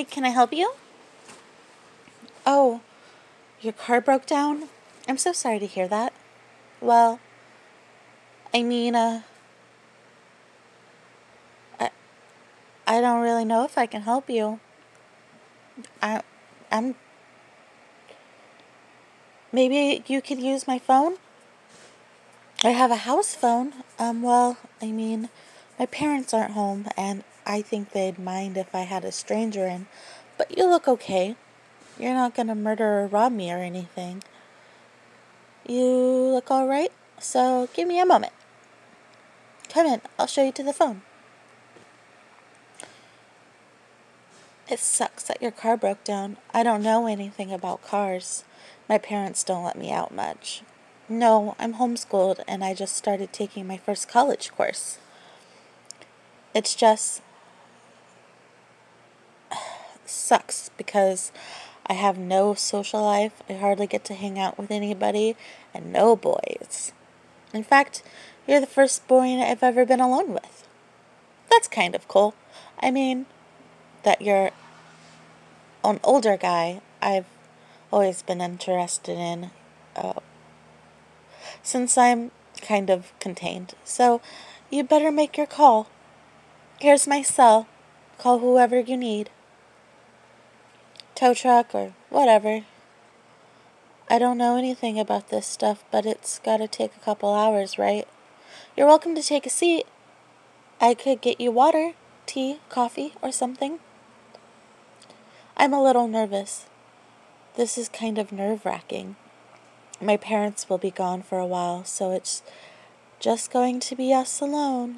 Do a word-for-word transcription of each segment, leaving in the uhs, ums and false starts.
Hi, can I help you? Oh, your car broke down? I'm so sorry to hear that. Well, I mean, uh, I, I don't really know if I can help you. I, I'm, maybe you could use my phone? I have a house phone. Um, well, I mean, my parents aren't home, and I think they'd mind if I had a stranger in. But you look okay. You're not gonna murder or rob me or anything. You look alright? So give me a moment. Come in, I'll show you to the phone. It sucks that your car broke down. I don't know anything about cars. My parents don't let me out much. No, I'm homeschooled and I just started taking my first college course. It's just sucks because I have no social life. I hardly get to hang out with anybody and no boys. In fact, you're the first boy I've ever been alone with. That's kind of cool. I mean, that you're an older guy I've always been interested in uh, since I'm kind of contained. So you better make your call. Here's my cell. Call whoever you need. Tow truck or whatever. I don't know anything about this stuff, but it's gotta take a couple hours, right? You're welcome to take a seat. I could get you water, tea, coffee, or something. I'm a little nervous. This is kind of nerve-wracking. My parents will be gone for a while, so it's just going to be us alone.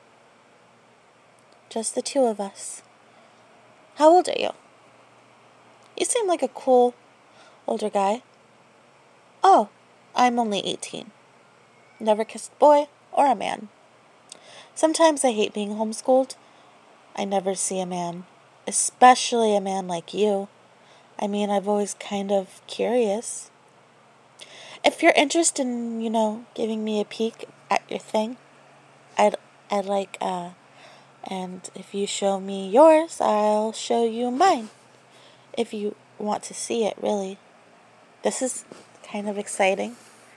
Just the two of us. How old are you? You seem like a cool older guy. Oh, I'm only eighteen. Never kissed a boy or a man. Sometimes I hate being homeschooled. I never see a man, especially a man like you. I mean, I've always kind of curious. If you're interested in, you know, giving me a peek at your thing, I'd, I'd like, uh, and if you show me yours, I'll show you mine. If you want to see it, really. This is kind of exciting.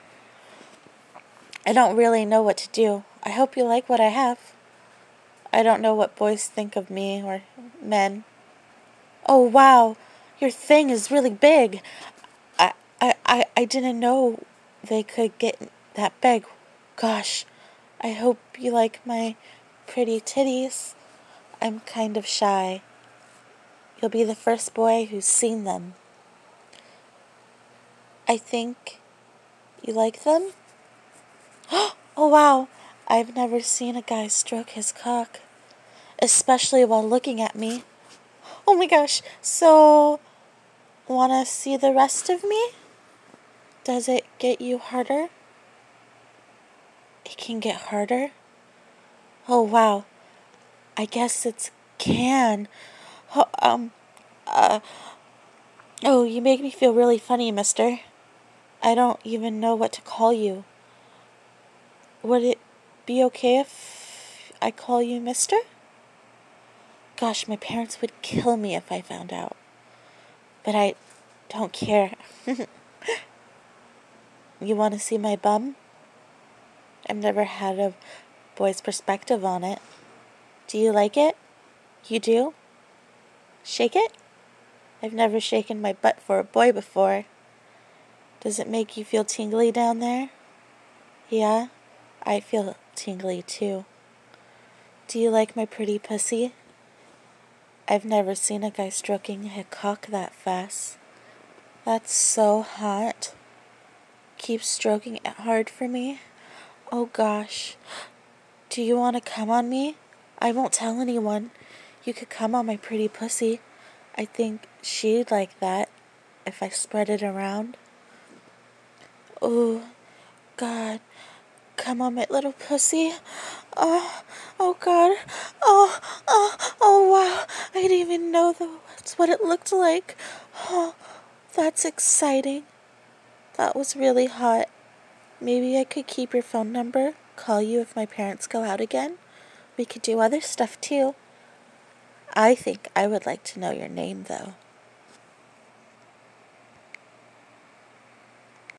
I don't really know what to do. I hope you like what I have. I don't know what boys think of me or men. Oh, wow. Your thing is really big. I, I, I, I didn't know they could get that big. Gosh, I hope you like my pretty titties. I'm kind of shy. You'll be the first boy who's seen them. I think you like them? Oh, wow. I've never seen a guy stroke his cock, especially while looking at me. Oh my gosh. So, wanna see the rest of me? Does it get you harder? It can get harder? Oh, wow. I guess it can. Oh, um, uh, oh, you make me feel really funny, mister. I don't even know what to call you. Would it be okay if I call you mister? Gosh, my parents would kill me if I found out. But I don't care. You want to see my bum? I've never had a boy's perspective on it. Do you like it? You do? Shake it? I've never shaken my butt for a boy before. Does it make you feel tingly down there? Yeah, I feel tingly too. Do you like my pretty pussy? I've never seen a guy stroking a cock that fast. That's so hot. Keep stroking it hard for me. Oh gosh. Do you want to come on me? I won't tell anyone. You could come on my pretty pussy. I think she'd like that if I spread it around. Oh, God. Come on, my little pussy. Oh, oh, God. Oh, oh, oh, wow. I didn't even know that's what it looked like. Oh, that's exciting. That was really hot. Maybe I could keep your phone number, call you if my parents go out again. We could do other stuff, too. I think I would like to know your name, though.